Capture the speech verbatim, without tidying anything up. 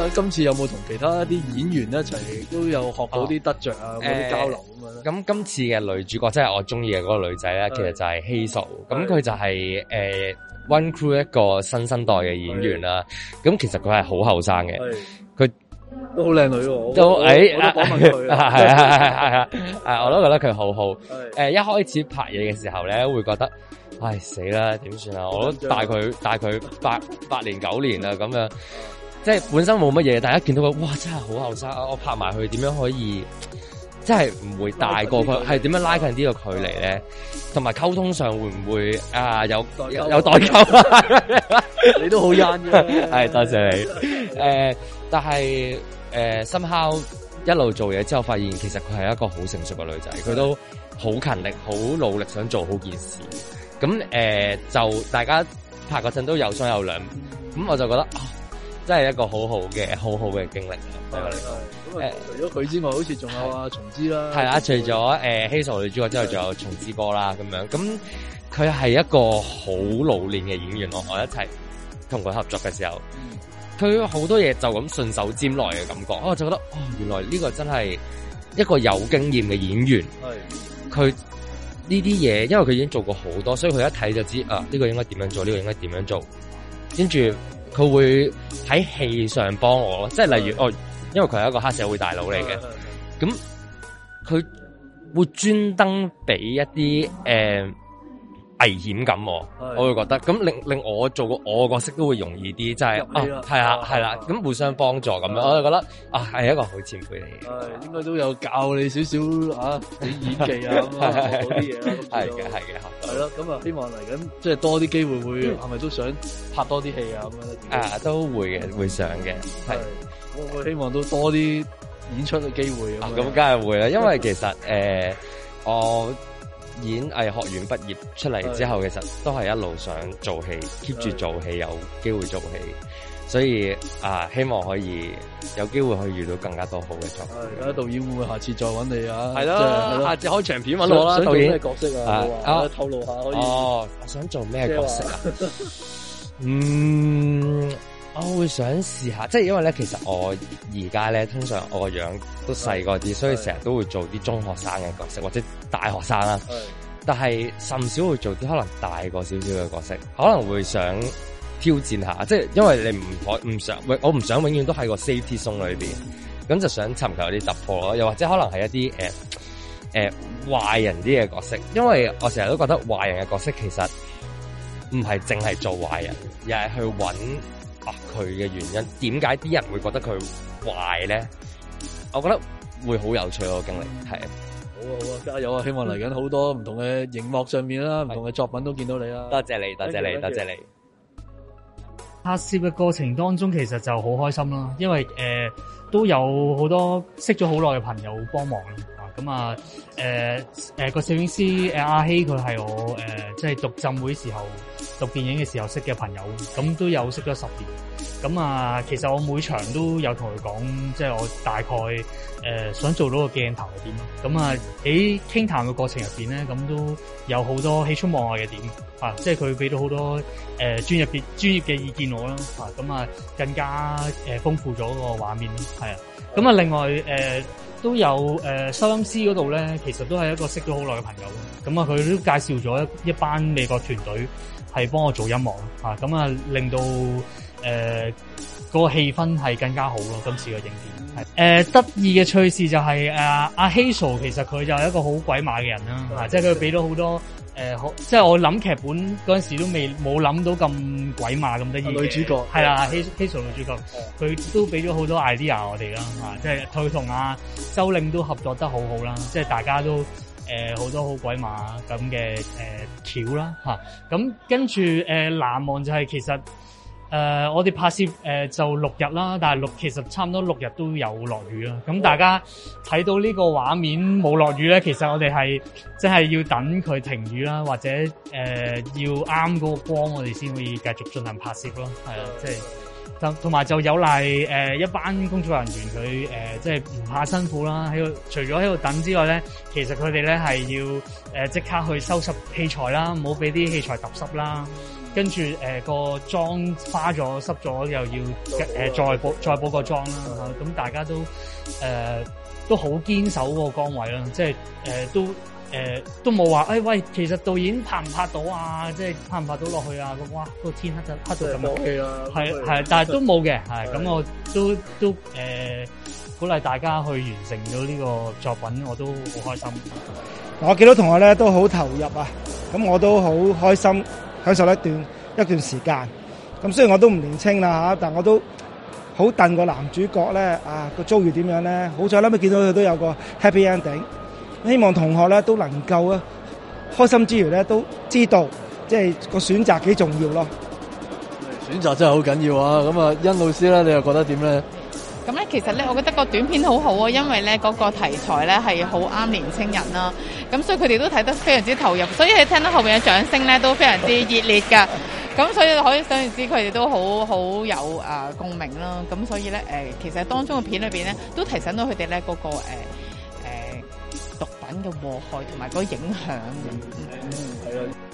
咁今次有冇同其他啲演員一齊都有學到啲得着啊，嗰啲、哦、交流咁樣咧？ 咁、呃、今次嘅女主角即係我中意嘅嗰個女仔咧，其實就係 Hazel。咁佢就係誒 One Crew 一個新生代嘅演員啦。咁其實佢係好後生嘅，佢都好靚女喎。 都誒， 我都訪問佢，係啊係啊係啊，誒我都覺得佢好好。誒一開始拍嘢嘅時候咧，會覺得。唉死啦，點算啊？我都大佢大佢八八年九年啦，咁樣即係本身冇乜嘢，大家見到佢，哇真係好後生啊！我拍埋佢點樣可以，即係唔會大過佢，係點樣拉近呢個距離咧？同埋溝通上會唔會啊有有有代溝啊？ 你都好欣嘅， 係多謝你。誒、呃，但係誒，somehow一路做嘢之後，發現其實佢係一個好成熟嘅女仔，佢都好勤力，好努力想做好件事。咁誒、呃、就大家拍嗰陣都有商有量，咁我就覺得啊、哦，真係一個好好嘅好好嘅經歷。對我嚟講， 咁啊，除咗佢之外，好似仲有阿松枝啦。 係啊，除咗誒 Hazel 女主角之外，仲有松枝哥啦咁樣。咁佢係一個好老練嘅演員咯，我一齊同佢合作嘅時候，佢好多嘢就咁順手拈來嘅感覺，我就覺得哦，原來呢個真係一個有經驗嘅演員。係佢。呢啲嘢，因為佢已經做過好多，所以佢一睇就知啊，呢、這個應該點樣做，呢、這個應該點樣做。跟住佢會喺戲上幫我咯，即係例如哦，因為佢係一個黑社會大佬嚟嘅，咁佢會專登俾一啲誒、呃、危險感我，我會覺得咁令令我做過我個角色都會容易啲，即係啊係啊係啦，咁互相幫助咁樣，我就覺得啊係一個好前輩嚟嘅。 係應該都有教你少少啊啲演技啊咁啊嗰啲嘢啦。 係嘅係嘅， 係咯，咁啊希望嚟緊即係多啲機會會係咪都想拍多啲戲啊咁樣？ 啊都會嘅，會上嘅。係我我希望都多啲演出嘅機會咁。 咁梗係會啦，因為其實誒我。演藝學院畢業出嚟之後，其實都係一路想做戲 ，keep 住做戲，有機會做戲，所以啊，希望可以有機會可以遇到更加多好嘅作品。 而家導演會唔會下次再揾你啊？ 係咯，下次開長片揾我啦。導演咩角色啊？啊，透露下可以。 哦，我想做咩角色啊？嗯。我會想試下，即係因為咧，其實我而家咧，通常我個樣都細個啲，所以成日都會做啲中學生嘅角色或者大學生啦。但係甚少會做啲可能大個少少嘅角色，可能會想挑戰下，即係因為你唔可唔想，我唔想永遠都喺個 safety zone 裏邊，咁就想尋求一啲突破咯。又或者可能係一啲誒誒壞人啲嘅角色，因為我成日都覺得壞人嘅角色其實唔係淨係做壞人，而係去揾。佢嘅原因，點解啲人會覺得佢壞咧？我覺得會好有趣個經歷，係啊， 好啊好啊，加油啊！希望嚟緊好多唔同嘅熒幕上面啦，唔同嘅作品都見到你啦。 多謝你，多謝你，多謝你。 拍攝嘅過程當中，其實就好開心啦，因為誒、呃、都有好多識咗好耐嘅朋友幫忙啦。咁啊，誒誒個攝影師誒阿希佢係我誒即係讀浸會時候讀電影嘅時候識嘅朋友，咁都有識咗十年。咁啊，其實我每場都有同佢講，即係我大概誒、呃、想做到個鏡頭係點咯。咁啊喺傾談嘅過程入邊咧，咁都有好多喜出望外嘅點啊！即係佢俾到好多誒、呃、專業嘅專業嘅意見我啦，啊咁啊更加誒豐富咗個畫面咯，係啊。咁啊另外誒。呃都有誒、呃、收音師嗰度咧，其實都係一個識咗好耐嘅朋友。咁啊，佢都介紹咗一一班美國團隊係幫我做音樂啊，咁啊令到誒、呃嗰個氣氛係更加好咯。今次嘅影片係誒得意嘅趣事就係、是、誒、啊、阿 Hazel 其實佢就係一個好鬼馬嘅人啦，啊，即係佢俾到好多。誒，好、呃，即係我諗劇本嗰陣時都未冇諗到咁鬼馬咁得意嘅。女主角係啦，Hazel 女主角，佢都俾咗好多 idea 我哋啦，吓、啊，即係佢同阿周令都合作得好好啦，即係大家都誒好、呃、多好鬼馬咁嘅誒橋啦，吓、啊，咁跟住誒難忘就係其實。誒、呃，我哋拍攝誒、呃、就六日啦，但係六其實差唔多六日都有落雨啦。咁大家睇到呢個畫面冇落雨咧，其實我哋係即係要等佢停雨啦，或者誒、呃、要啱嗰個光，我哋先可以繼續進行拍攝咯。係啊，即係同埋就有賴誒、呃、一班工作人員佢誒即係唔怕辛苦啦。喺度除咗喺度等之外咧，其實佢哋咧係要誒即、呃、刻去收拾器材啦，唔好俾啲器材揼濕啦。 跟住誒個妝花咗濕咗，又要誒、呃、再補再補個妝啦嚇，咁大家都誒、呃、都好堅守嗰個崗位啦，即係誒、呃、都誒、呃、都冇話誒喂，其實導演拍唔拍到啊？即係拍唔拍到落去啊？咁哇，個天黑得黑到咁樣， 係啦， 係係，但係都冇嘅，係咁我都都誒、呃、鼓勵大家去完成咗呢個作品，我都好開心。 我見到同學咧都好投入啊，咁我都好開心，享受一段一段時間。咁雖然我都唔年青啦嚇，但我都好戥個男主角咧啊個遭遇點樣咧。好彩啦，咪見到佢都有個 happy ending。希望同學咧都能夠啊開心之餘咧都知道，即係個選擇幾重要咯。 選擇真係好緊要啊！咁啊，甄老師咧，你又覺得點咧？ 咁咧，其實咧，我覺得個短片好好啊，因為咧嗰個題材咧係好啱年青人啦。咁所以佢哋都睇得非常之投入，所以你聽到後邊嘅掌聲咧都非常之熱烈㗎。咁所以可以想象知佢哋都好好有啊共鳴啦。咁所以咧誒，其實當中嘅片裏邊咧都提醒到佢哋咧嗰個誒誒毒品嘅禍害同埋嗰個影響嘅。 嗯，係啊。